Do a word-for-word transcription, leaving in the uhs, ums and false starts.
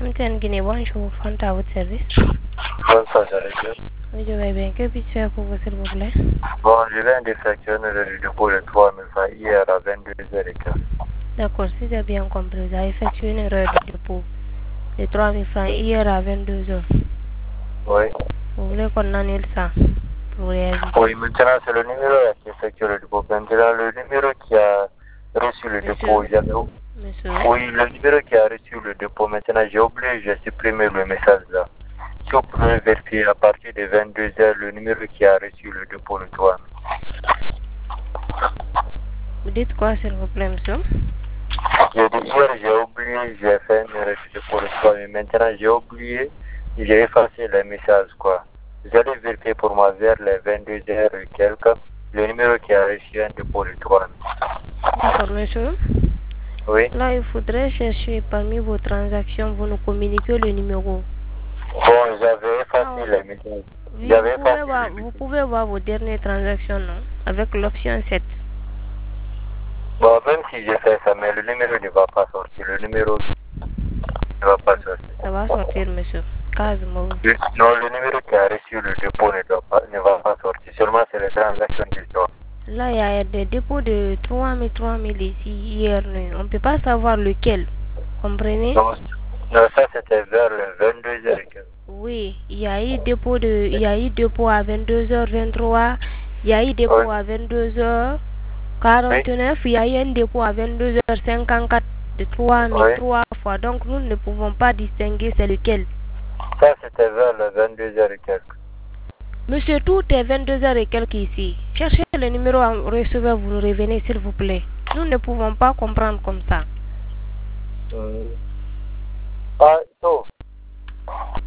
M T N Guinée, bonjour, Fanta à votre service. Bonsoir, j'arrive. Oui, je vais bien. Que puis-je faire pour vous, s'il vous plaît? Bon, je viens d'effectuer le dépôt de trois mille francs hier à vingt-deux heures quinze. D'accord, si j'ai bien compris, vous avez effectué une erreur de dépôt de trois mille francs hier à vingt-deux heures. Oui. Vous voulez qu'on annule ça pour réagir? Oui, maintenant c'est le numéro qui effectue le dépôt. Maintenant, le numéro qui a reçu le Monsieur? dépôt, j'avais... Monsieur? Oui, le numéro qui a reçu le dépôt, maintenant j'ai oublié, j'ai supprimé le message là. Si vous pouvez vérifier à partir de vingt-deux heures le numéro qui a reçu le dépôt de trois mille. Vous dites quoi, s'il vous plaît, monsieur? J'ai dit hier, j'ai oublié, j'ai fait une erreur de dépôt de trois mille. Maintenant, j'ai oublié, j'ai effacé le message quoi. Vous allez vérifier pour moi vers les vingt-deux heures et quelques, le numéro qui a reçu un dépôt de trois mille. D'accord, monsieur. Oui. Là, il faudrait chercher parmi vos transactions, vous nous communiquez le numéro. Bon, j'avais effacé Ah, le message. oui, J'avais vous pouvez, effacé voir, le vous message. pouvez voir vos dernières transactions, non? Avec l'option sept. Bon, même si j'ai fait ça, mais le numéro ne va pas sortir. Le numéro ne va pas sortir. Ça va sortir, monsieur. Quasiment. Le- non, le numéro qui a reçu le dépôt ne, doit pas, ne va pas sortir. Seulement, c'est les transactions qui sortent. Là, il y a des dépôts de trois mille, trois mille ici, hier. On ne peut pas savoir lequel. Comprenez? Non, non, ça c'était vers le vingt-deux heures quinze. Oui, il y a eu dépôt de, il y a eu dépôt à vingt-deux heures vingt-trois, il y a eu dépôt Oui. à vingt-deux heures quarante-neuf, il y a eu un dépôt à vingt-deux heures cinquante-quatre de trois mille Oui. trois fois. Donc, nous ne pouvons pas distinguer c'est lequel. Ça c'était vers le vingt-deux heures quelques. Monsieur, tout est vingt-deux heures et quelques ici. Cherchez le numéro à receveur, vous nous revenez, s'il vous plaît. Nous ne pouvons pas comprendre comme ça. Euh, Ah,